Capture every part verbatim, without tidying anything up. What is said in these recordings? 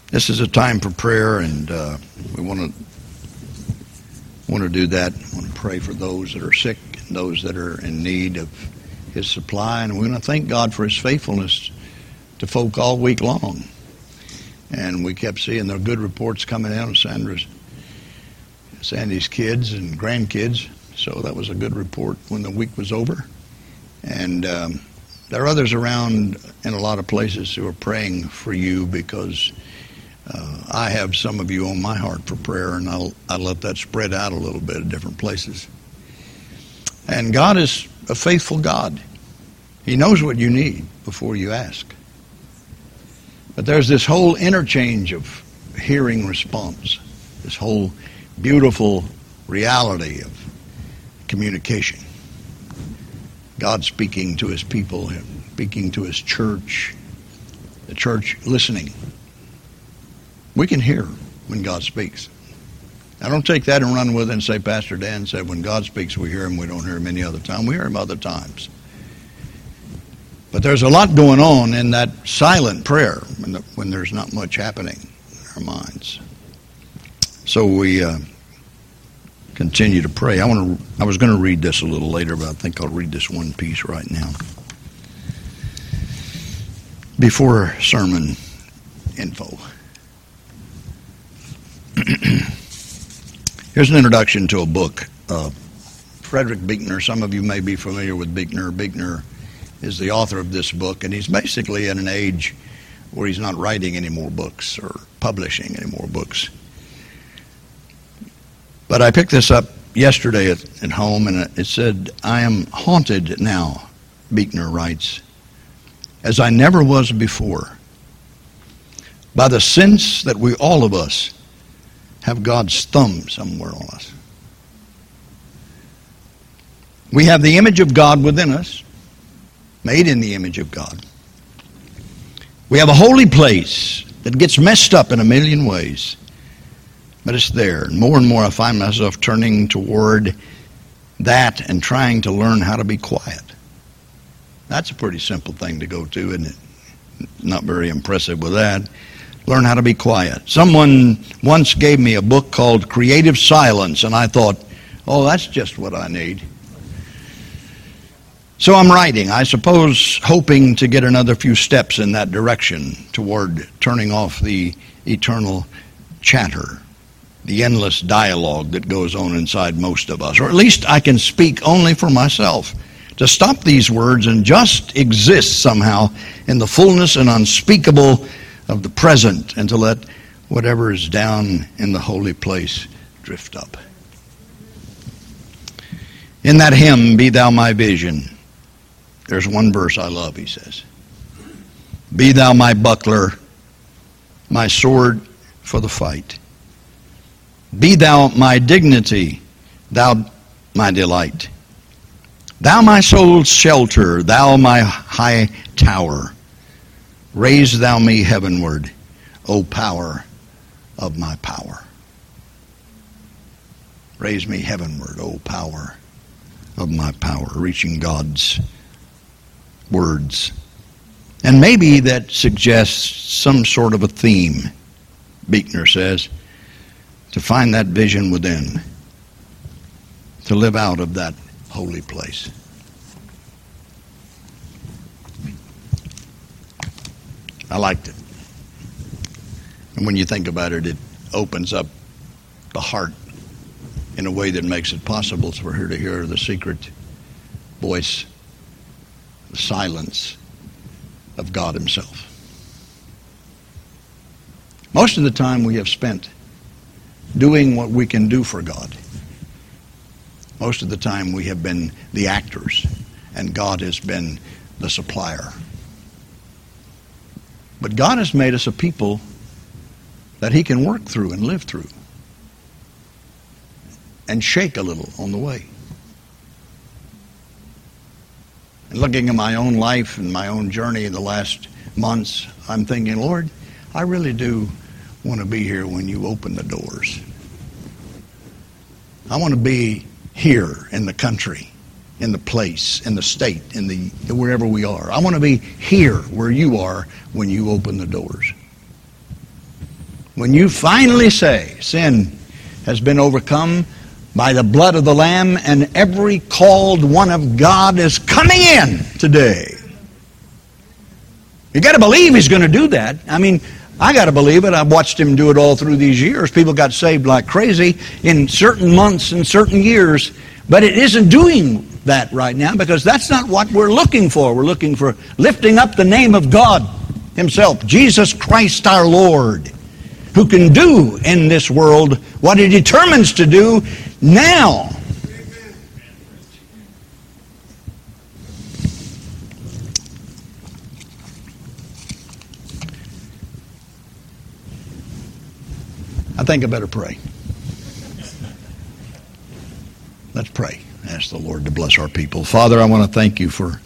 This is a time for prayer, and uh, we want to want to do that. We want to pray for those that are sick and those that are in need of His supply, and we want to thank God for His faithfulness to folk all week long. And we kept seeing the good reports coming out of Sandra's, Sandy's kids and grandkids, so that was a good report when the week was over. And um, there are others around in a lot of places who are praying for you because Uh, I have some of you on my heart for prayer, and I'll, I'll let that spread out a little bit at different places. And God is a faithful God. He knows what you need before you ask. But there's this whole interchange of hearing response, this whole beautiful reality of communication. God speaking to His people, speaking to His church, the church listening. We can hear when God speaks. I don't take that and run with it and say, Pastor Dan said, when God speaks, we hear Him. We don't hear Him any other time. We hear Him other times. But there's a lot going on in that silent prayer when, the, when there's not much happening in our minds. So we uh, continue to pray. I want to. I was going to read this a little later, but I think I'll read this one piece right now. Before sermon info. Here's an introduction to a book. Uh, Frederick Buechner, some of you may be familiar with Buechner. Buechner is the author of this book, and he's basically at an age where he's not writing any more books or publishing any more books. But I picked this up yesterday at, at home, and it said, I am haunted now, Buechner writes, as I never was before, by the sense that we all of us have God's thumb somewhere on us. We have the image of God within us, made in the image of God. We have a holy place that gets messed up in a million ways, but it's there. And more and more I find myself turning toward that and trying to learn how to be quiet. That's a pretty simple thing to go to, isn't it? Not very impressive with that. Learn how to be quiet. Someone once gave me a book called Creative Silence, and I thought, oh, that's just what I need. So I'm writing, I suppose, hoping to get another few steps in that direction toward turning off the eternal chatter, the endless dialogue that goes on inside most of us. Or at least I can speak only for myself. To stop these words and just exist somehow in the fullness and unspeakable of the present, and to let whatever is down in the holy place drift up. In that hymn, Be Thou My Vision, there's one verse I love, he says. Be Thou my buckler, my sword for the fight. Be Thou my dignity, Thou my delight. Thou my soul's shelter, Thou my high tower. Raise Thou me heavenward, O power of my power. Raise me heavenward, O power of my power. Reaching God's words. And maybe that suggests some sort of a theme, Buechner says, to find that vision within, to live out of that holy place. I liked it. And when you think about it, it opens up the heart in a way that makes it possible for her to hear the secret voice, the silence of God Himself. Most of the time we have spent doing what we can do for God. Most of the time we have been the actors, and God has been the supplier. But God has made us a people that He can work through and live through and shake a little on the way. And looking at my own life and my own journey in the last months, I'm thinking, Lord, I really do want to be here when you open the doors. I want to be here in the country, in the place, in the state, in the wherever we are. I want to be here where you are when you open the doors. when you finally say sin has been overcome by the blood of the Lamb, and every called one of God is coming in today. You got to believe He's going to do that. I mean, I got to believe it. I've watched Him do it all through these years. People got saved like crazy in certain months and certain years, but it isn't doing that right now, because that's not what we're looking for. We're looking for lifting up the name of God Himself, Jesus Christ our Lord, who can do in this world what He determines to do now. I think I better pray. Let's pray. Ask the Lord to bless our people. Father, I want to thank You for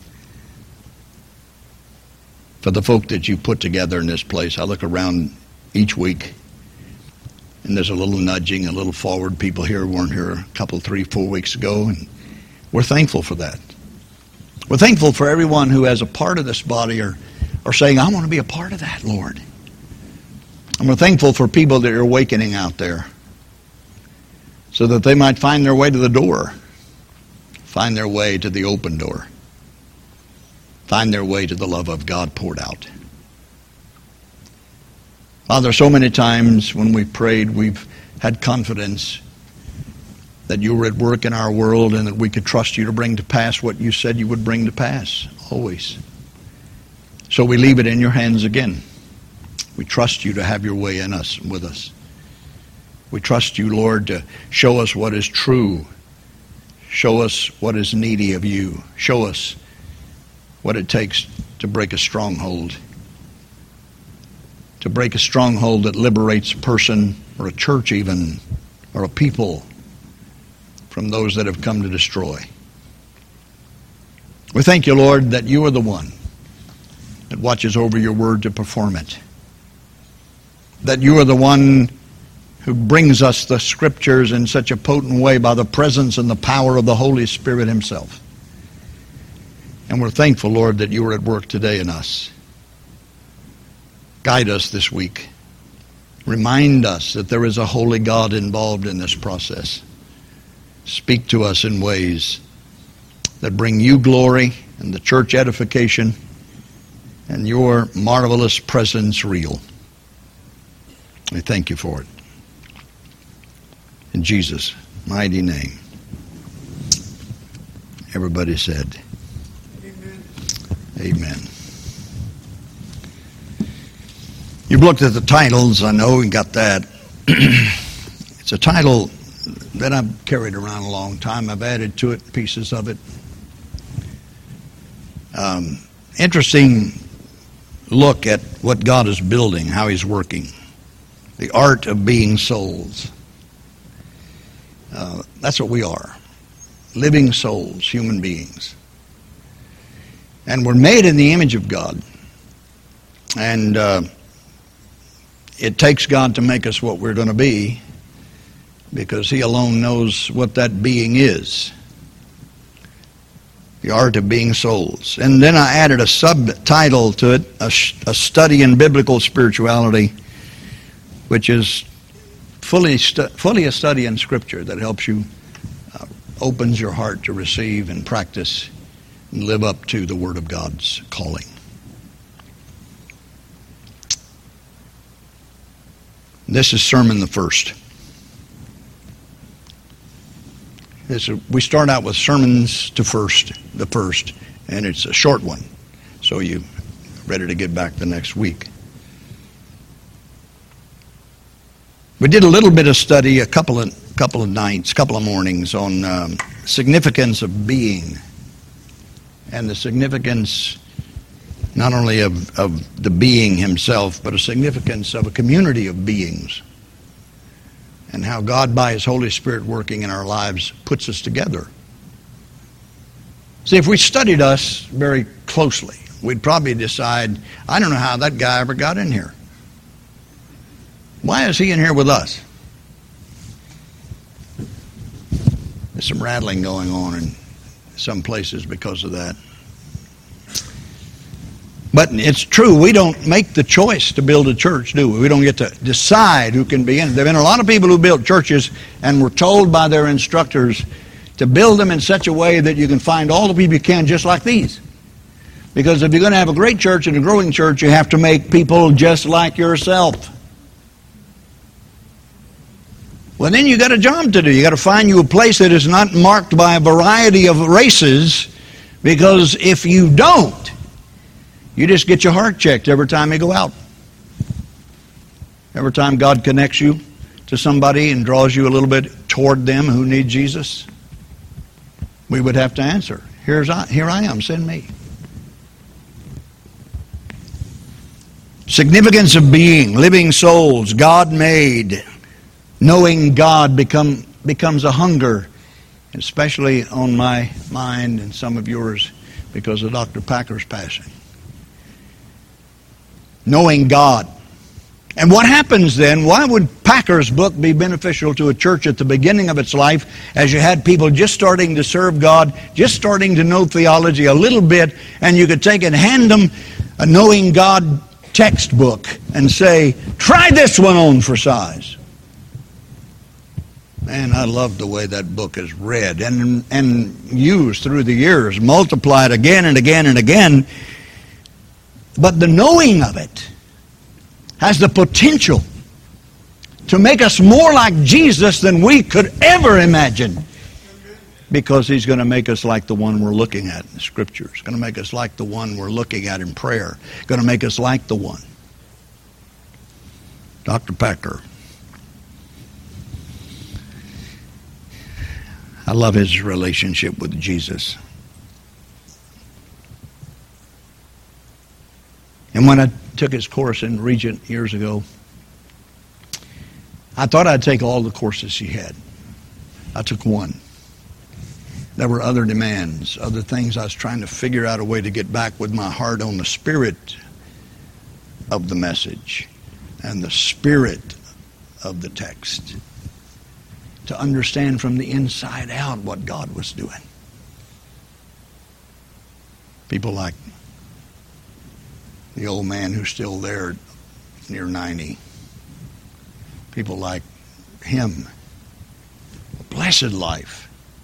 for the folk that You put together in this place. I look around each week, and there's a little nudging, a little forward. People here weren't here a couple, three, four weeks ago, and we're thankful for that. We're thankful for everyone who, as a part of this body, are, are saying, I want to be a part of that, Lord. And we're thankful for people that are awakening out there so that they might find their way to the door, find their way to the open door, find their way to the love of God poured out. Father, so many times when we've prayed, we've had confidence that You were at work in our world and that we could trust You to bring to pass what You said You would bring to pass, always. So we leave it in Your hands again. We trust You to have Your way in us and with us. We trust You, Lord, to show us what is true. Show us what is needy of You. Show us what it takes to break a stronghold. To break a stronghold that liberates a person or a church even, or a people from those that have come to destroy. We thank You, Lord, that You are the one that watches over Your word to perform it. That You are the one who brings us the Scriptures in such a potent way by the presence and the power of the Holy Spirit Himself. And we're thankful, Lord, that You are at work today in us. Guide us this week. Remind us that there is a holy God involved in this process. Speak to us in ways that bring You glory and the church edification and Your marvelous presence real. We thank You for it. In Jesus' mighty name. Everybody said, Amen. Amen. You've looked at the titles, I know, and got that. It's a title that I've carried around a long time. I've added to it pieces of it. Um, interesting look at what God is building, how He's working. The art of being souls. Uh, that's what we are. Living souls, human beings. And we're made in the image of God. And uh, it takes God to make us what we're going to be, because He alone knows what that being is. The art of being souls. And then I added a subtitle to it, a, a study in biblical spirituality, which is fully stu- fully a study in Scripture that helps you, uh, opens your heart to receive and practice and live up to the Word of God's calling. This is sermon the first. This is, we start out with sermons to first, the first, and it's a short one, so you're ready to get back the next week. We did a little bit of study, a couple of couple of nights, couple of mornings, on um, significance of being, and the significance not only of, of the being himself, but a significance of a community of beings, and how God, by His Holy Spirit working in our lives, puts us together. See, if we studied us very closely, we'd probably decide, I don't know how that guy ever got in here. Why is he in here with us? There's some rattling going on in some places because of that. But it's true, we don't make the choice to build a church, do we? We don't get to decide who can be in it. There have been a lot of people who built churches and were told by their instructors to build them in such a way that you can find all the people you can just like these. Because if you're going to have a great church and a growing church, you have to make people just like yourself. Well, then you got a job to do. You got to find you a place that is not marked by a variety of races, because if you don't, you just get your heart checked every time you go out. Every time God connects you to somebody and draws you a little bit toward them who need Jesus, we would have to answer, Here's I, here I am, send me. Significance of being, living souls, God made. Knowing God become, becomes a hunger, especially on my mind and some of yours because of Doctor Packer's passing. Knowing God. And what happens then? Why would Packer's book be beneficial to a church at the beginning of its life, as you had people just starting to serve God, just starting to know theology a little bit, and you could take and hand them a Knowing God textbook and say, try this one on for size. Man, I love the way that book is read and, and used through the years, multiplied again and again and again. But the knowing of it has the potential to make us more like Jesus than we could ever imagine, because he's going to make us like the one we're looking at in the Scriptures. Going to make us like the one we're looking at in prayer. Going to make us like the one. Doctor Packer. I love his relationship with Jesus. And when I took his course in Regent years ago, I thought I'd take all the courses he had. I took one. There were other demands, other things I was trying to figure out a way to get back with my heart on the spirit of the message and the spirit of the text, to understand from the inside out what God was doing. People like the old man who's still there, near ninety. People like him. A blessed life.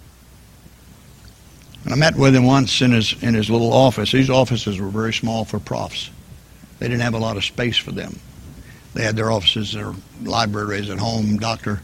And I met with him once in his in his little office. These offices were very small for profs. They didn't have a lot of space for them. They had their offices, their libraries at home. Doctor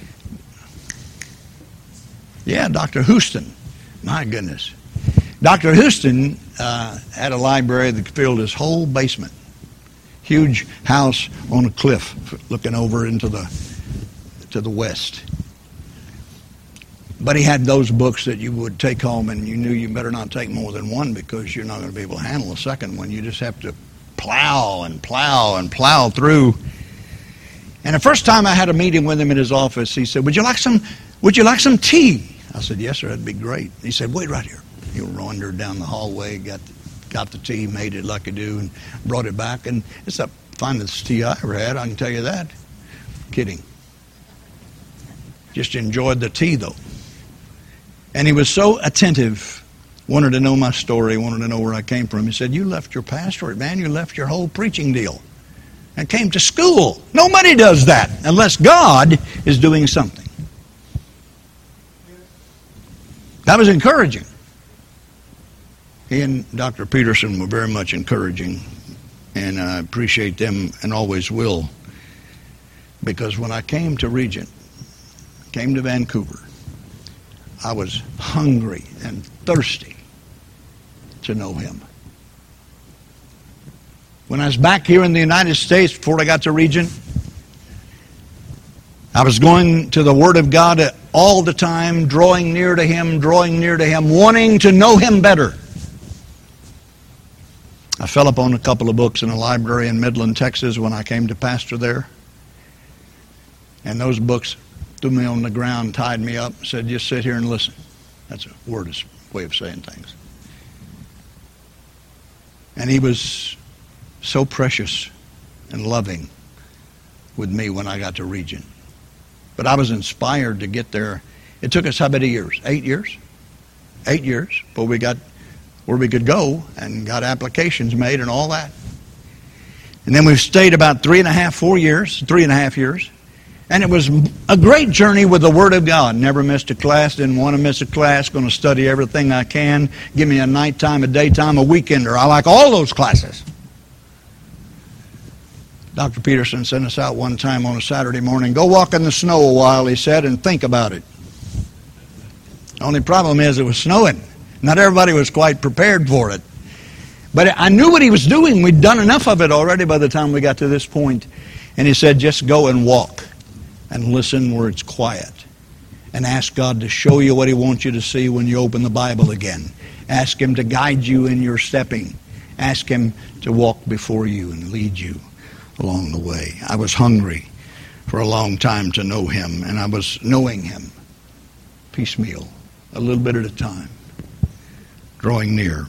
Yeah, Doctor Houston. My goodness. Doctor Houston uh, had a library that filled his whole basement. Huge house on a cliff looking over into the to the west. But he had those books that you would take home, and you knew you better not take more than one, because you're not going to be able to handle a second one. You just have to plow and plow and plow through. And the first time I had a meeting with him in his office, he said, would you like some Would you like some tea? I said, yes, sir, that'd be great. He said, wait right here. He wandered down the hallway, got the, got the tea, made it like I do, and brought it back. And it's the finest tea I ever had, I can tell you that. Kidding. Just enjoyed the tea, though. And he was so attentive, wanted to know my story, wanted to know where I came from. He said, you left your pastorate, man. You left your whole preaching deal and came to school. Nobody does that unless God is doing something. That was encouraging. He and Doctor Peterson were very much encouraging, and I appreciate them and always will, because when I came to Regent, came to Vancouver, I was hungry and thirsty to know him. When I was back here in the United States before I got to Regent, I was going to the Word of God all the time, drawing near to Him, drawing near to Him, wanting to know Him better. I fell upon a couple of books in a library in Midland, Texas when I came to pastor there. And those books threw me on the ground, tied me up, said, just sit here and listen. That's a wordist way of saying things. And he was so precious and loving with me when I got to Regent. But I was inspired to get there. It took us how many years? Eight years? Eight years before we got where we could go and got applications made and all that. And then we've stayed about three and a half, four years, three and a half years. And it was a great journey with the Word of God. Never missed a class, didn't want to miss a class, going to study everything I can. Give me a nighttime, a daytime, a weekender. I like all those classes. Doctor Peterson sent us out one time on a Saturday morning. Go walk in the snow a while, he said, and think about it. The only problem is it was snowing. Not everybody was quite prepared for it. But I knew what he was doing. We'd done enough of it already by the time we got to this point. And he said, just go and walk and listen where it's quiet. And ask God to show you what He wants you to see when you open the Bible again. Ask Him to guide you in your stepping. Ask Him to walk before you and lead you along the way. I was hungry for a long time to know Him, and I was knowing Him piecemeal, a little bit at a time, drawing near.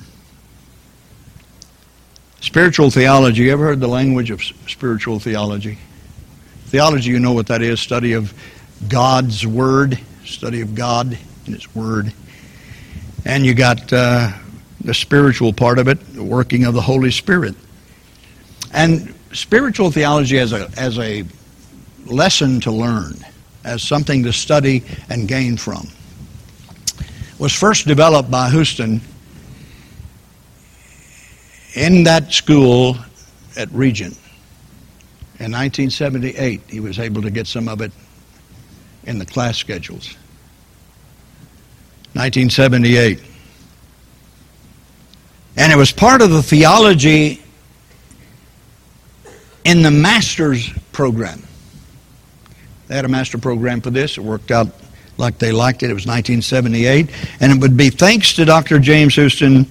Spiritual theology, you ever heard the language of spiritual theology? Theology, you know what that is, study of God's Word, study of God and His Word. And you got uh, the spiritual part of it, the working of the Holy Spirit. And spiritual theology as a, as a lesson to learn, as something to study and gain from, was first developed by Houston in that school at Regent. In nineteen seventy-eight, he was able to get some of it in the class schedules. nineteen seventy-eight. And it was part of the theology in the master's program. They had a master program for this. It worked out like they liked it. It was nineteen seventy-eight. And it would be thanks to Doctor James Houston.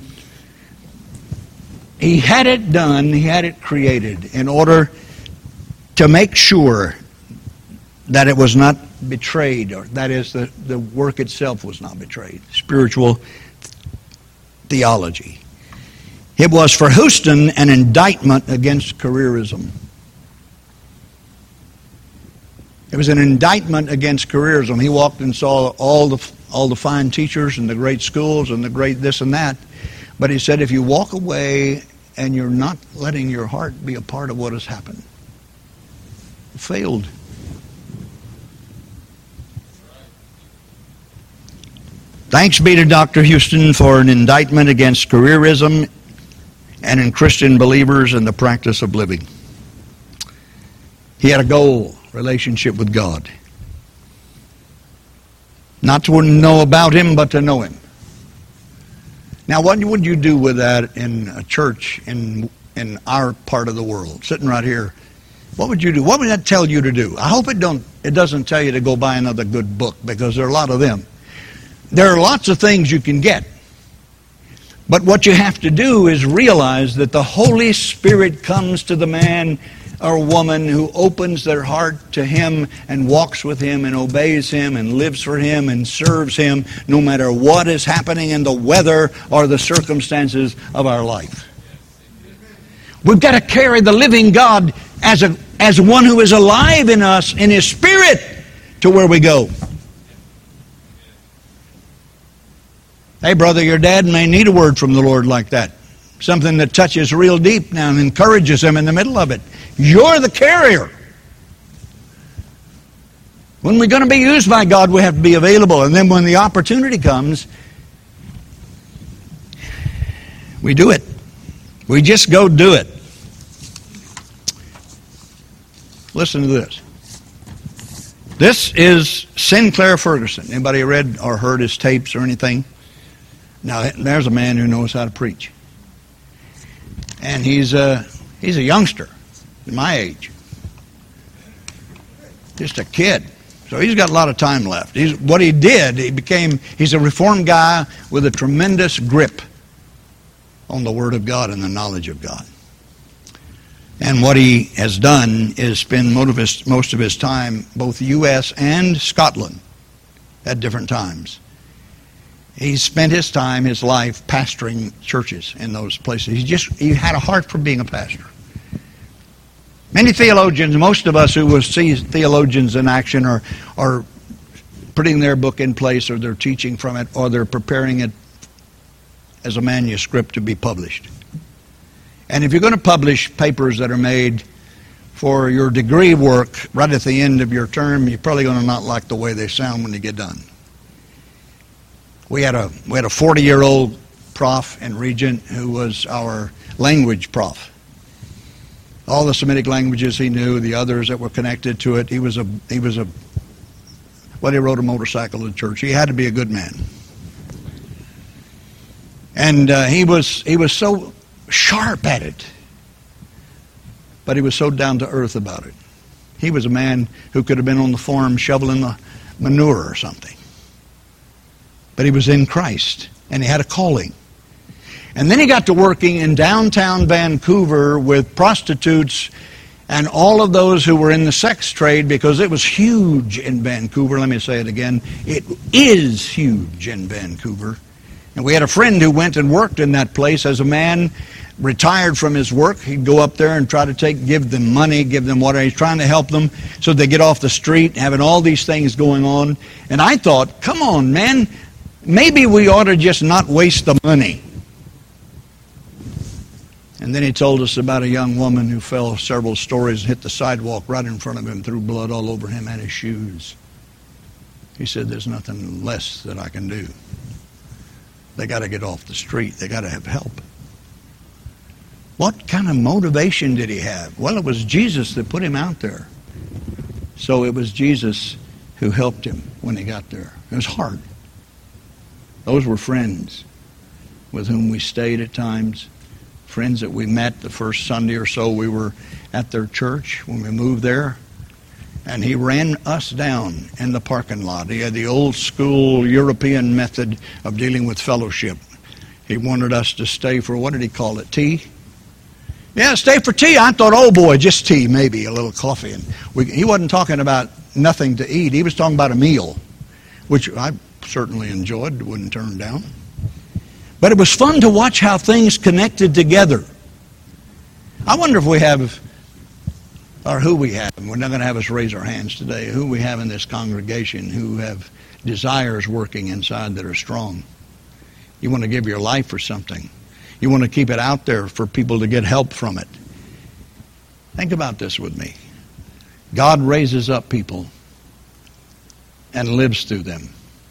He had it done, he had it created in order to make sure that it was not betrayed, or that is, the, the work itself was not betrayed. Spiritual theology. It was for Houston an indictment against careerism. It was an indictment against careerism. He walked and saw all the all the fine teachers and the great schools and the great this and that. But he said, if you walk away and you're not letting your heart be a part of what has happened, you failed. Thanks be to Doctor Houston for an indictment against careerism and in Christian believers and the practice of living. He had a goal, relationship with God. Not to know about Him, but to know Him. Now, what would you do with that in a church in in our part of the world, sitting right here? What would you do? What would that tell you to do? I hope it don't. It doesn't tell you to go buy another good book, because there are a lot of them. There are lots of things you can get. But what you have to do is realize that the Holy Spirit comes to the man or woman who opens their heart to Him and walks with Him and obeys Him and lives for Him and serves Him no matter what is happening in the weather or the circumstances of our life. We've got to carry the living God as a as one who is alive in us in His Spirit to where we go. Hey, brother, your dad may need a word from the Lord like that. Something that touches real deep now and encourages him in the middle of it. You're the carrier. When we're going to be used by God, we have to be available. And then when the opportunity comes, we do it. We just go do it. Listen to this. This is Sinclair Ferguson. Anybody read or heard his tapes or anything? Now, there's a man who knows how to preach. And he's a, he's a youngster, my age. Just a kid. So he's got a lot of time left. He's, what he did, he became, he's a reformed guy with a tremendous grip on the Word of God and the knowledge of God. And what he has done is spend most of his, most of his time, both U S and Scotland, at different times. He's spent his time, his life, pastoring churches in those places. He just he had a heart for being a pastor. Many theologians, most of us who will see theologians in action are, are putting their book in place, or they're teaching from it, or they're preparing it as a manuscript to be published. And if you're going to publish papers that are made for your degree work right at the end of your term, you're probably going to not like the way they sound when you get done. We had a we had a forty-year-old prof in Regent who was our language prof. All the Semitic languages he knew, the others that were connected to it. He was a he was a well, he rode a motorcycle to church. He had to be a good man. And uh, he was he was so sharp at it, but he was so down to earth about it. He was a man who could have been on the farm shoveling the manure or something. But he was in Christ, and he had a calling. And then he got to working in downtown Vancouver with prostitutes and all of those who were in the sex trade, because it was huge in Vancouver. Let me say it again. It is huge in Vancouver. And we had a friend who went and worked in that place as a man retired from his work. He'd go up there and try to take, give them money, give them whatever. He's trying to help them so they get off the street, having all these things going on. And I thought, come on, man, maybe we ought to just not waste the money. And then he told us about a young woman who fell several stories and hit the sidewalk right in front of him, threw blood all over him and his shoes. He said, there's nothing less that I can do. They got to get off the street. They got to have help. What kind of motivation did he have? Well, it was Jesus that put him out there. So it was Jesus who helped him when he got there. It was hard. Those were friends with whom we stayed at times. Friends that we met the first Sunday or so we were at their church when we moved there. And he ran us down in the parking lot. He had the old school European method of dealing with fellowship. He wanted us to stay for, what did he call it, tea? Yeah, stay for tea. I thought, oh boy, just tea, maybe a little coffee. And we, he wasn't talking about nothing to eat. He was talking about a meal, which I certainly enjoyed, wouldn't turn down. But it was fun to watch how things connected together. I wonder if we have, or who we have, we're not going to have us raise our hands today, who we have in this congregation who have desires working inside that are strong. You want to give your life for something. You want to keep it out there for people to get help from it. Think about this with me. God raises up people and lives through them.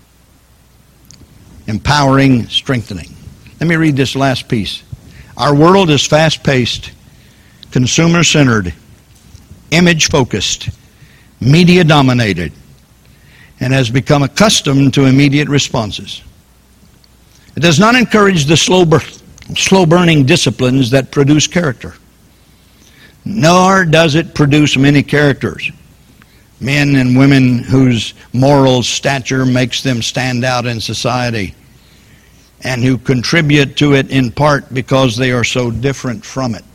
Empowering, strengthening. Let me read this last piece. Our world is fast-paced, consumer-centered, image-focused, media-dominated, and has become accustomed to immediate responses. It does not encourage the slow, bur- slow-burning disciplines that produce character, nor does it produce many characters, men and women whose moral stature makes them stand out in society, and who contribute to it in part because they are so different from it.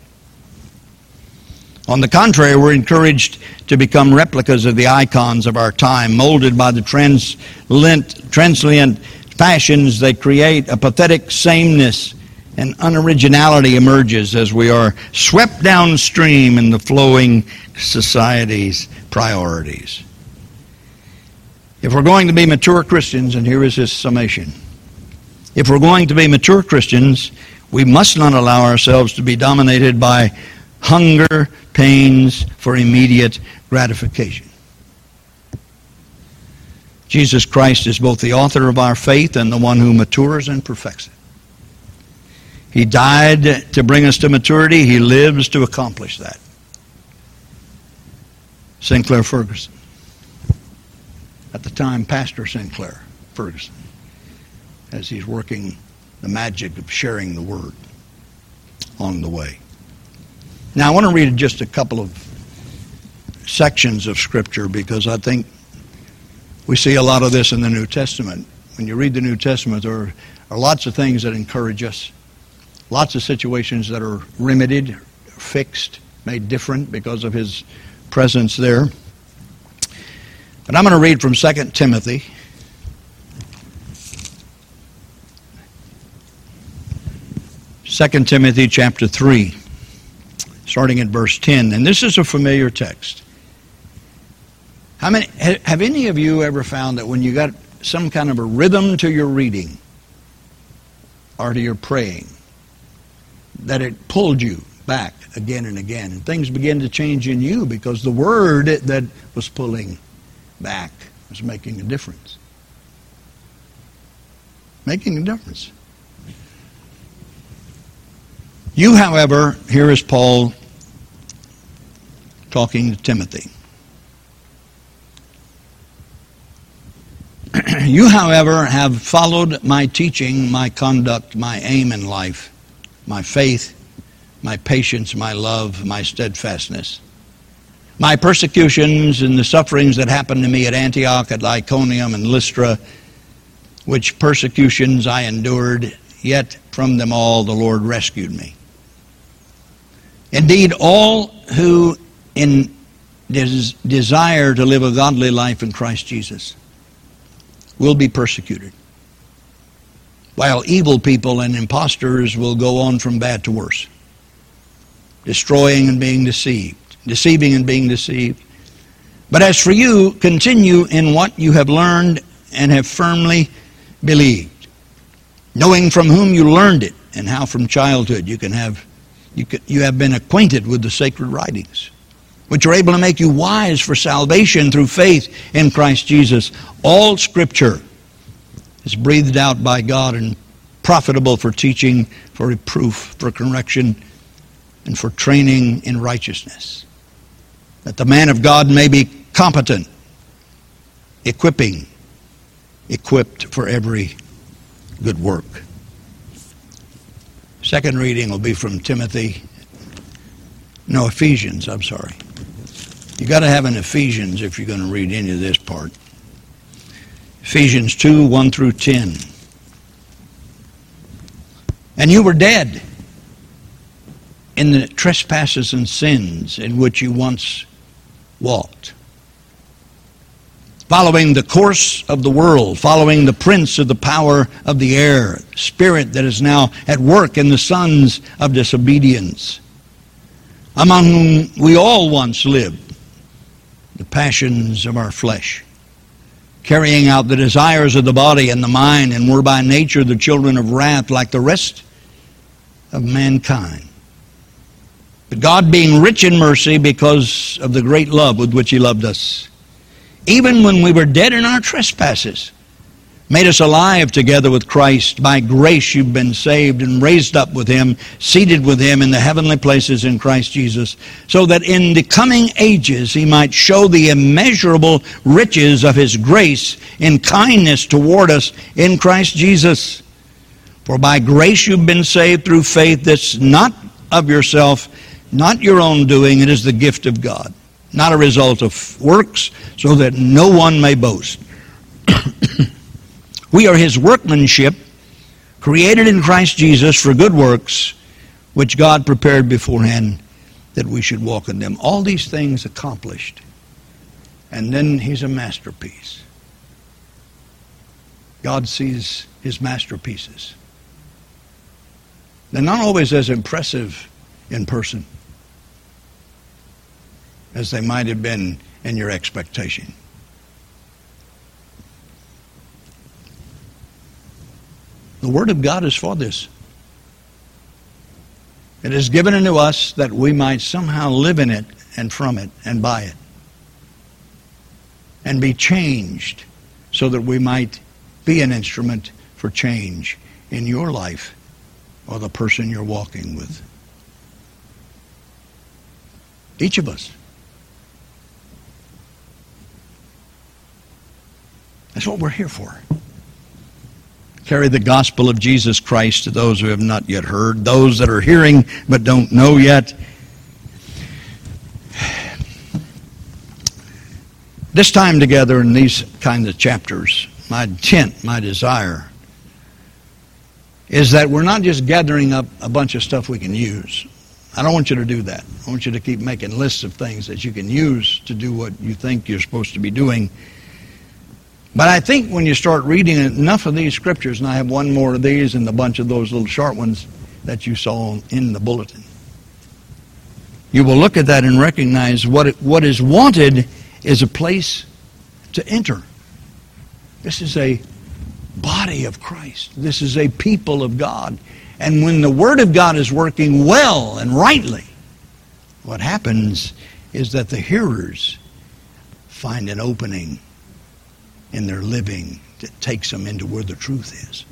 On the contrary, we're encouraged to become replicas of the icons of our time, molded by the transient, transient fashions they create. A pathetic sameness and unoriginality emerges as we are swept downstream in the flowing society's priorities. If we're going to be mature Christians, and here is his summation, if we're going to be mature Christians, we must not allow ourselves to be dominated by hunger, pains for immediate gratification. Jesus Christ is both the author of our faith and the one who matures and perfects it. He died to bring us to maturity. He lives to accomplish that. Sinclair Ferguson. At the time, Pastor Sinclair Ferguson, as he's working the magic of sharing the word on the way. Now, I want to read just a couple of sections of Scripture because I think we see a lot of this in the New Testament. When you read the New Testament, there are lots of things that encourage us, lots of situations that are remedied, fixed, made different because of His presence there. But I'm going to read from Second Timothy. Second Timothy chapter three, starting at verse ten. And this is a familiar text. How many, have any of you ever found that when you got some kind of a rhythm to your reading, or to your praying, that it pulled you back again and again. And things began to change in you because the word that was pulling back was making a difference. Making a difference. You, however, here is Paul talking to Timothy. You, however, have followed my teaching, my conduct, my aim in life, my faith, my patience, my love, my steadfastness, my persecutions and the sufferings that happened to me at Antioch, at Iconium, and Lystra, which persecutions I endured, yet from them all the Lord rescued me. Indeed, all who in des- desire to live a godly life in Christ Jesus will be persecuted, while evil people and impostors will go on from bad to worse, destroying and being deceived, deceiving and being deceived. But as for you, continue in what you have learned and have firmly believed, knowing from whom you learned it, and how from childhood you can have you, can, you have been acquainted with the sacred writings, which are able to make you wise for salvation through faith in Christ Jesus. All Scripture is breathed out by God and profitable for teaching, for reproof, for correction, and for training in righteousness, that the man of God may be competent, equipping, equipped for every good work. Second reading will be from Timothy, no, Ephesians, I'm sorry. You got to have an Ephesians if you're going to read any of this part. Ephesians two, one through ten. And you were dead in the trespasses and sins in which you once walked, following the course of the world, following the prince of the power of the air, spirit that is now at work in the sons of disobedience, among whom we all once lived, the passions of our flesh, carrying out the desires of the body and the mind, and were by nature the children of wrath like the rest of mankind. But God, being rich in mercy because of the great love with which He loved us, even when we were dead in our trespasses, made us alive together with Christ. By grace you've been saved and raised up with Him, seated with Him in the heavenly places in Christ Jesus, so that in the coming ages He might show the immeasurable riches of His grace in kindness toward us in Christ Jesus. For by grace you've been saved through faith, that's not of yourself, not your own doing, it is the gift of God, not a result of works, so that no one may boast. We are His workmanship, created in Christ Jesus for good works, which God prepared beforehand that we should walk in them. All these things accomplished. And then He's a masterpiece. God sees His masterpieces. They're not always as impressive in person as they might have been in your expectation. The Word of God is for this. It is given unto us that we might somehow live in it and from it and by it, and be changed so that we might be an instrument for change in your life or the person you're walking with. Each of us. That's what we're here for. Carry the gospel of Jesus Christ to those who have not yet heard, those that are hearing but don't know yet. This time together in these kinds of chapters, my intent, my desire, is that we're not just gathering up a bunch of stuff we can use. I don't want you to do that. I want you to keep making lists of things that you can use to do what you think you're supposed to be doing. But I think when you start reading enough of these scriptures, and I have one more of these and a bunch of those little short ones that you saw in the bulletin, you will look at that and recognize what it, what is wanted is a place to enter. This is a body of Christ. This is a people of God. And when the Word of God is working well and rightly, what happens is that the hearers find an opening in their living that takes them into where the truth is.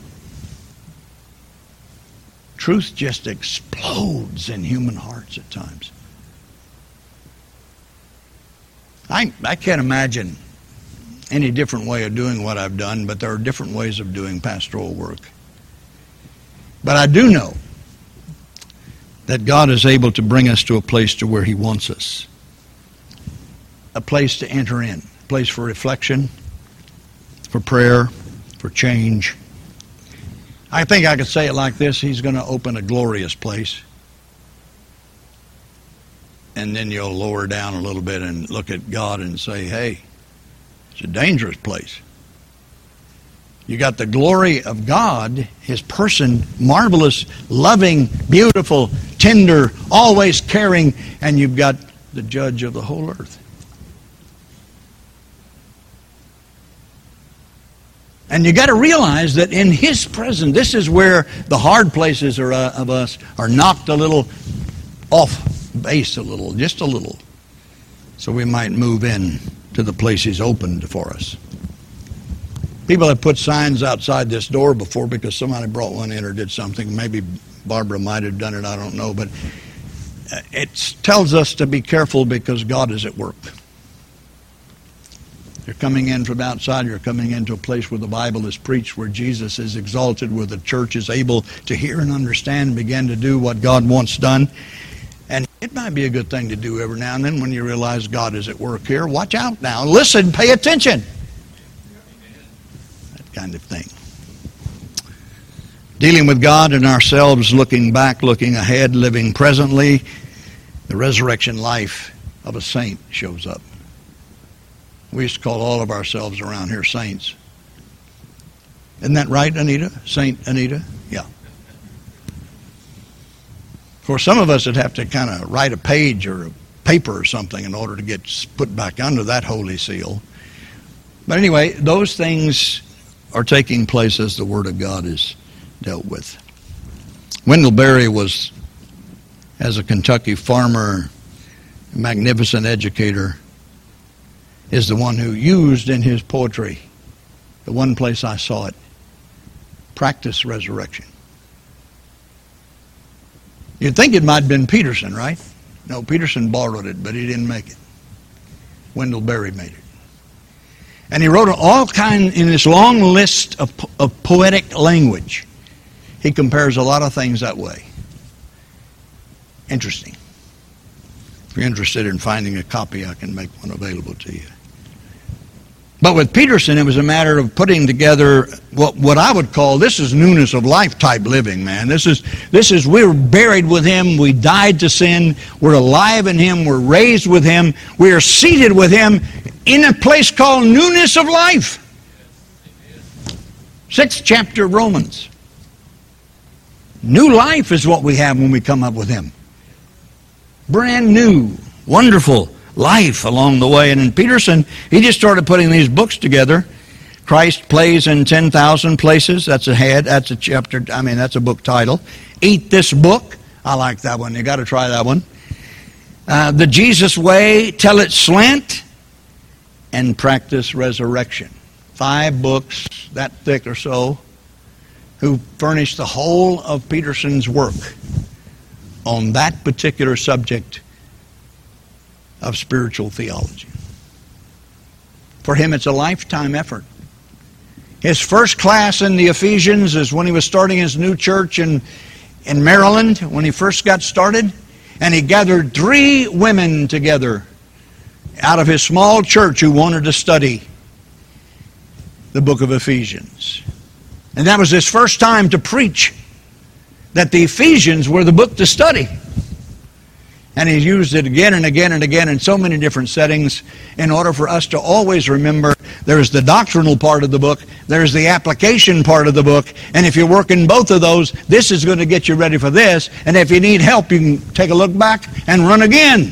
Truth just explodes in human hearts at times. I, I can't imagine any different way of doing what I've done, but there are different ways of doing pastoral work. But I do know that God is able to bring us to a place to where He wants us. A place to enter in. A place for reflection, for prayer, for change. I think I could say it like this. He's going to open a glorious place. And then you'll lower down a little bit and look at God and say, hey, it's a dangerous place. You got the glory of God, His person, marvelous, loving, beautiful, tender, always caring, and you've got the judge of the whole earth. And you got to realize that in His presence, this is where the hard places are, uh, of us are knocked a little off base a little, just a little, so we might move in to the place He's opened for us. People have put signs outside this door before because somebody brought one in or did something. Maybe Barbara might have done it, I don't know. But it tells us to be careful because God is at work. You're coming in from outside. You're coming into a place where the Bible is preached, where Jesus is exalted, where the church is able to hear and understand and begin to do what God wants done. And it might be a good thing to do every now and then when you realize God is at work here. Watch out now. Listen, pay attention. That kind of thing. Dealing with God and ourselves, looking back, looking ahead, living presently. The resurrection life of a saint shows up. We used to call all of ourselves around here saints. Isn't that right, Anita? Saint Anita? Yeah. Of course, some of us would have to kind of write a page or a paper or something in order to get put back under that holy seal. But anyway, those things are taking place as the Word of God is dealt with. Wendell Berry was, as a Kentucky farmer, a magnificent educator, is the one who used in his poetry, the one place I saw it, practice resurrection. You'd think it might have been Peterson, right? No, Peterson borrowed it, but he didn't make it. Wendell Berry made it. And he wrote all kind, in this long list of, of poetic language, he compares a lot of things that way. Interesting. If you're interested in finding a copy, I can make one available to you. But with Peterson, it was a matter of putting together what, what I would call, this is newness of life type living, man. This is, this is, we were buried with Him. We died to sin. We're alive in Him. We're raised with Him. We are seated with Him in a place called newness of life. Sixth chapter of Romans. New life is what we have when we come up with Him. Brand new, wonderful life along the way. And in Peterson, he just started putting these books together. Christ Plays in ten thousand Places. That's a head. That's a chapter. I mean, that's a book title. Eat This Book. I like that one. You got to try that one. Uh, the Jesus Way, Tell It Slant, and Practice Resurrection. Five books, that thick or so, who furnished the whole of Peterson's work on that particular subject of spiritual theology. For him, it's a lifetime effort. His first class in the Ephesians is when he was starting his new church in, in Maryland, when he first got started. And he gathered three women together out of his small church who wanted to study the book of Ephesians. And that was his first time to preach that the Ephesians were the book to study. And he used it again and again and again in so many different settings in order for us to always remember there's the doctrinal part of the book, there's the application part of the book, and if you work in both of those, this is going to get you ready for this, and if you need help, you can take a look back and run again.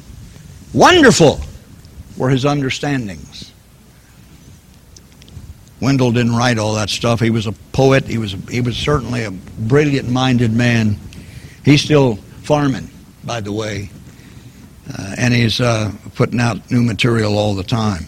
Wonderful were his understandings. Wendell didn't write all that stuff. He was a poet. He was he was certainly a brilliant-minded man. He's still farming, by the way, uh, and he's uh, putting out new material all the time.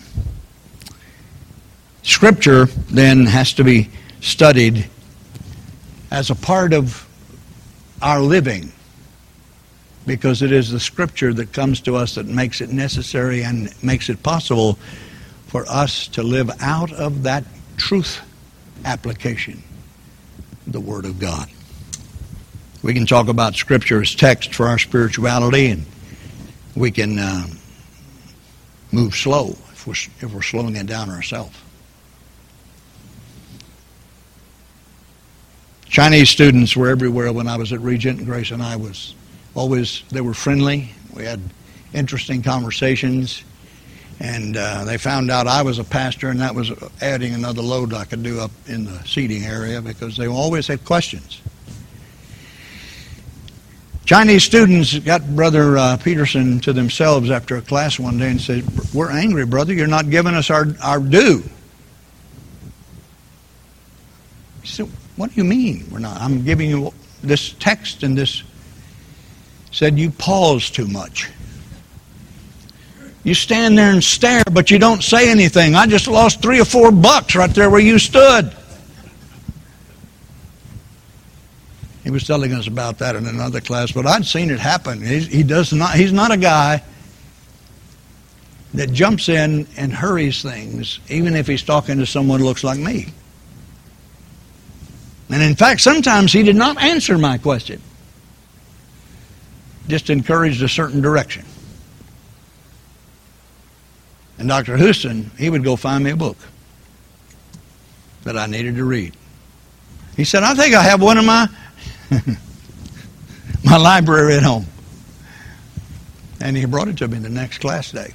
Scripture then has to be studied as a part of our living, because it is the Scripture that comes to us that makes it necessary and makes it possible for us to live out of that truth application, the Word of God. We can talk about Scripture as text for our spirituality, and we can uh, move slow if we're, if we're slowing it down ourselves. Chinese students were everywhere when I was at Regent. Grace and I was always, they were friendly. We had interesting conversations. And uh, they found out I was a pastor, and that was adding another load I could do up in the seating area, because they always had questions. Chinese students got Brother uh, Peterson to themselves after a class one day and said, "We're angry, brother. You're not giving us our, our due." He said, "What do you mean we're not? I'm giving you this text and this." Said, "You pause too much. You stand there and stare, but you don't say anything. I just lost three or four bucks right there where you stood." He was telling us about that in another class, but I'd seen it happen. He, he does not. He's not a guy that jumps in and hurries things, even if he's talking to someone who looks like me. And in fact, sometimes he did not answer my question. Just encouraged a certain direction. And Doctor Houston, he would go find me a book that I needed to read. He said, "I think I have one in my my library at home." And he brought it to me the next class day.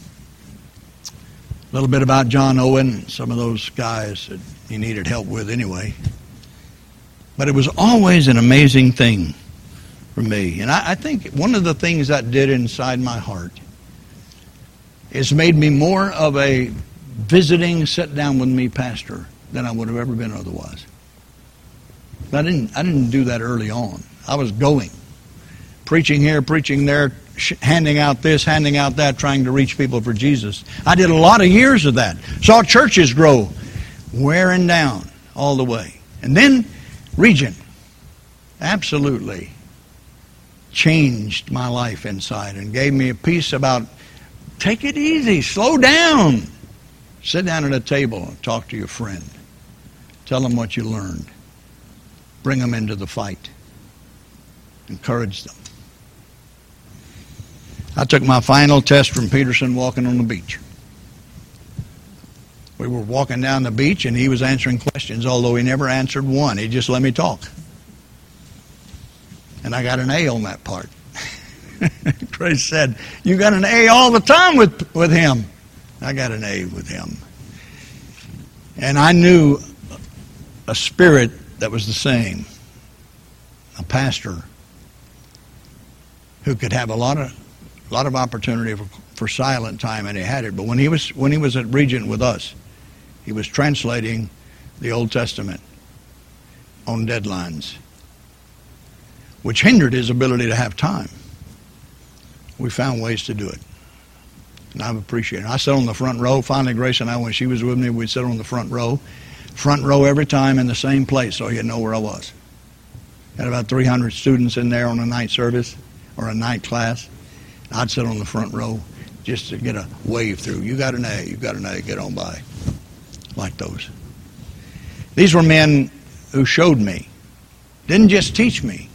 A little bit about John Owen, some of those guys that he needed help with anyway. But it was always an amazing thing for me. And I, I think one of the things that did inside my heart is made me more of a visiting, sit down with me pastor than I would have ever been otherwise. I didn't, I didn't do that early on. I was going. Preaching here, preaching there, sh- handing out this, handing out that, trying to reach people for Jesus. I did a lot of years of that. Saw churches grow, wearing down all the way. And then Regent absolutely changed my life inside and gave me a piece about, take it easy, slow down. Sit down at a table and talk to your friend. Tell them what you learned. Bring them into the fight. Encourage them. I took my final test from Peterson walking on the beach. We were walking down the beach and he was answering questions, although he never answered one. He just let me talk. And I got an A on that part. Grace said, "You got an A all the time with, with him." I got an A with him. And I knew a spirit that was the same. A pastor who could have a lot of a lot of opportunity for, for silent time, and he had it. But when he was when he was at Regent with us, he was translating the Old Testament on deadlines, which hindered his ability to have time. We found ways to do it. And I've appreciated it. I sat on the front row. Finally, Grace and I, when she was with me, we'd sit on the front row. Front row every time in the same place so you'd know where I was. Had about three hundred students in there on a night service or a night class. I'd sit on the front row just to get a wave through. You got an A, you got an A, get on by. Like those. These were men who showed me. Didn't just teach me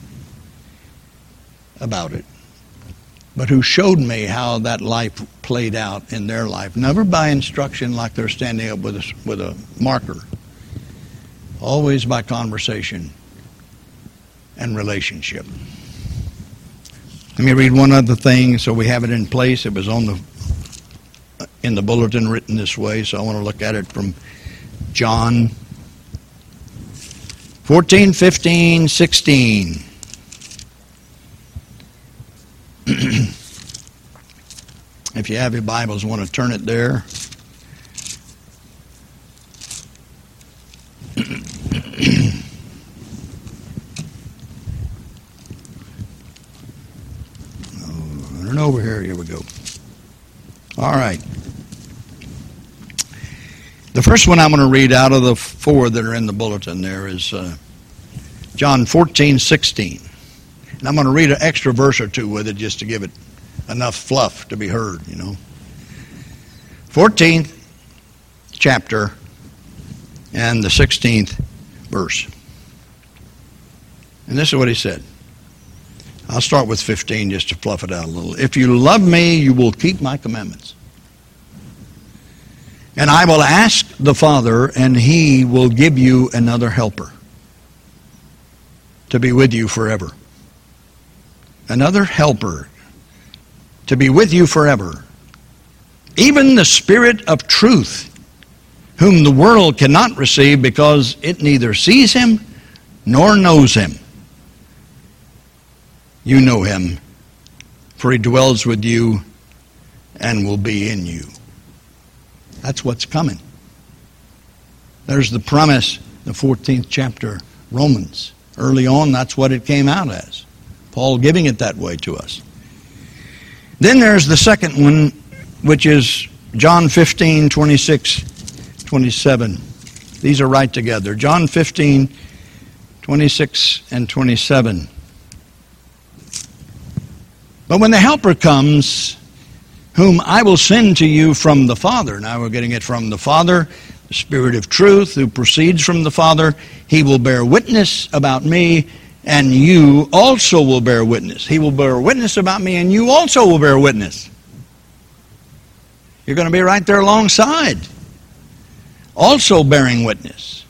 about it, but who showed me how that life played out in their life. Never by instruction like they're standing up with a, with a marker. Always by conversation and relationship. Let me read one other thing so we have it in place. It was on the in the bulletin written this way, so I want to look at it from John fourteen, fifteen, sixteen. If you have your Bibles, want to turn it there. All right. The first one I'm going to read out of the four that are in the bulletin there is uh, John fourteen sixteen. And I'm going to read an extra verse or two with it just to give it enough fluff to be heard, you know. fourteenth chapter and the sixteenth verse. And this is what he said. I'll start with fifteen just to fluff it out a little. If you love me, you will keep my commandments. And I will ask the Father, and he will give you another helper to be with you forever. Another helper to be with you forever. Even the Spirit of truth, whom the world cannot receive because it neither sees him nor knows him. You know him, for he dwells with you and will be in you. That's what's coming. There's the promise, the fourteenth chapter, Romans. Early on, that's what it came out as. Paul giving it that way to us. Then there's the second one, which is John fifteen, twenty-six, twenty-seven. These are right together. John fifteen, twenty-six and twenty-seven. But when the Helper comes, whom I will send to you from the Father. Now we're getting it from the Father, the Spirit of truth who proceeds from the Father. He will bear witness about me, and you also will bear witness. He will bear witness about me, and you also will bear witness. You're going to be right there alongside, also bearing witness.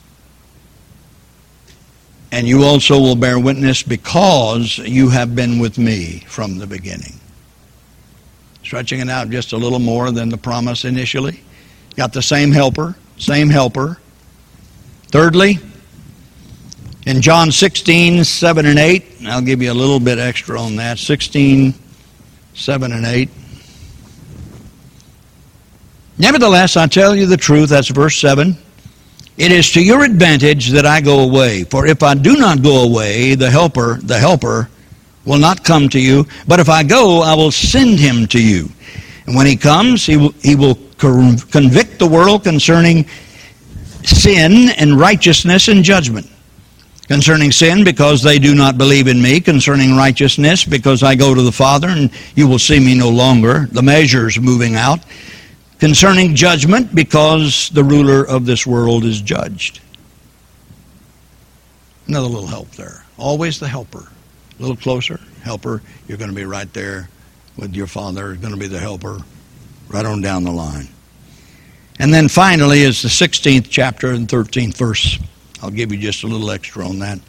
And you also will bear witness because you have been with me from the beginning. Stretching it out just a little more than the promise initially. Got the same helper, same helper. Thirdly, in John sixteen, seven and eight, and I'll give you a little bit extra on that, sixteen, seven and eight. Nevertheless, I tell you the truth, that's verse seven. It is to your advantage that I go away. For if I do not go away, the helper, the helper, will not come to you. But if I go, I will send him to you. And when he comes, he will, he will convict the world concerning sin and righteousness and judgment. Concerning sin, because they do not believe in me. Concerning righteousness, because I go to the Father, and you will see me no longer. The measure's moving out. Concerning judgment, because the ruler of this world is judged. Another little help there. Always the helper. A little closer, helper. You're going to be right there with your Father. You're going to be the helper right on down the line. And then finally is the sixteenth chapter and thirteenth verse. I'll give you just a little extra on that.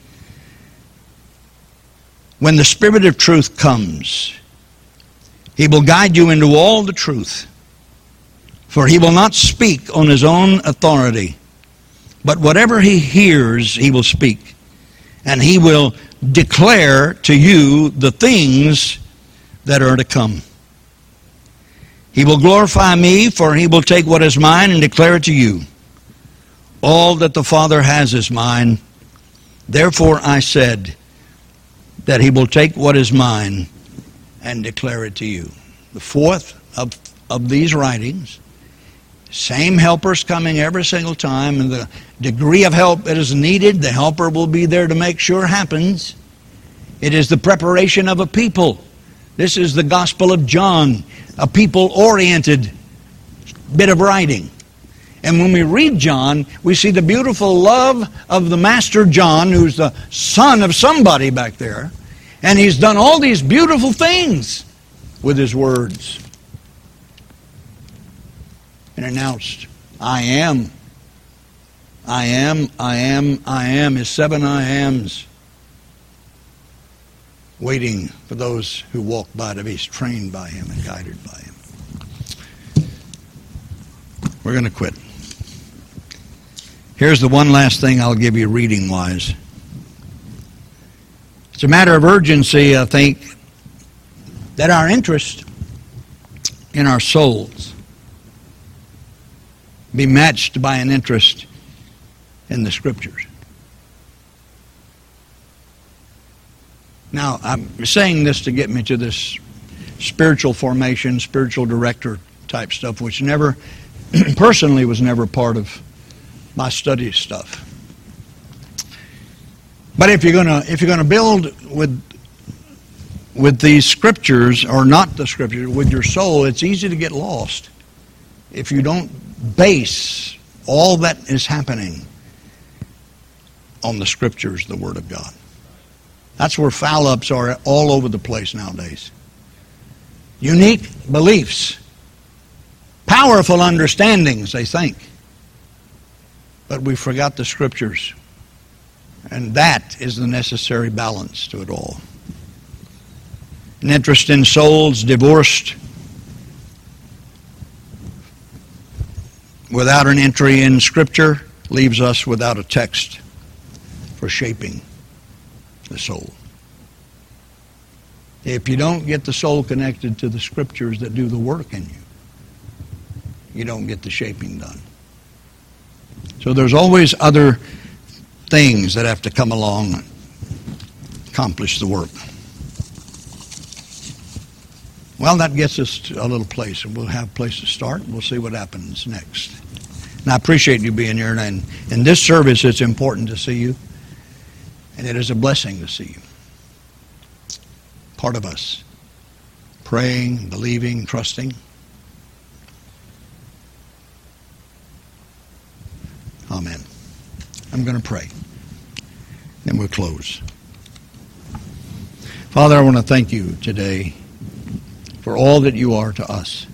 When the Spirit of truth comes, he will guide you into all the truth. For he will not speak on his own authority, but whatever he hears, he will speak. And he will declare to you the things that are to come. He will glorify me, for he will take what is mine and declare it to you. All that the Father has is mine. Therefore I said that he will take what is mine and declare it to you. The fourth of, of these writings, same helpers coming every single time, and the degree of help that is needed, the helper will be there to make sure happens. It is the preparation of a people. This is the Gospel of John, a people-oriented bit of writing. And when we read John, we see the beautiful love of the Master John, who's the son of somebody back there. And he's done all these beautiful things with his words. And announced, I am, I am, I am, I am, his seven I ams, waiting for those who walk by to be trained by him and guided by him. We're going to quit. Here's the one last thing I'll give you reading-wise. It's a matter of urgency, I think, that our interest in our souls be matched by an interest in the Scriptures. Now, I'm saying this to get me to this spiritual formation, spiritual director type stuff, which never, personally was never part of my study stuff. But if you're gonna if you're gonna build with with these scriptures, or not the scriptures, with your soul, it's easy to get lost if you don't base all that is happening on the scriptures, the Word of God. That's where foul-ups are all over the place nowadays. Unique beliefs, powerful understandings, they think. But we forgot the scriptures. And that is the necessary balance to it all. An interest in souls divorced without an entry in Scripture leaves us without a text for shaping the soul. If you don't get the soul connected to the Scriptures that do the work in you, you don't get the shaping done. So there's always other things that have to come along and accomplish the work. Well, that gets us to a little place, and we'll have a place to start, and we'll see what happens next. And I appreciate you being here, and in this service it's important to see you, and it is a blessing to see you. Part of us. Praying, believing, trusting. Amen. I'm going to pray. Then we'll close. Father, I want to thank you today for all that you are to us.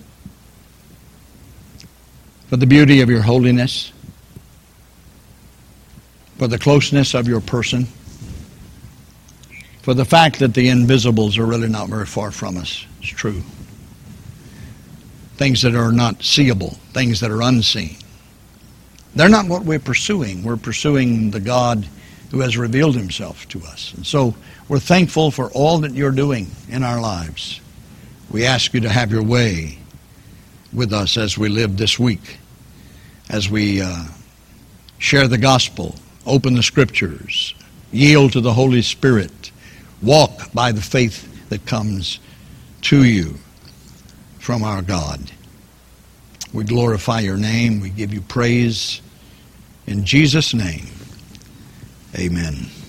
For the beauty of your holiness. For the closeness of your person. For the fact that the invisibles are really not very far from us. It's true. Things that are not seeable. Things that are unseen. They're not what we're pursuing. We're pursuing the God who has revealed himself to us. And so we're thankful for all that you're doing in our lives. We ask you to have your way with us as we live this week, as we uh, share the gospel, open the scriptures, yield to the Holy Spirit, walk by the faith that comes to you from our God. We glorify your name. We give you praise. In Jesus' name, amen.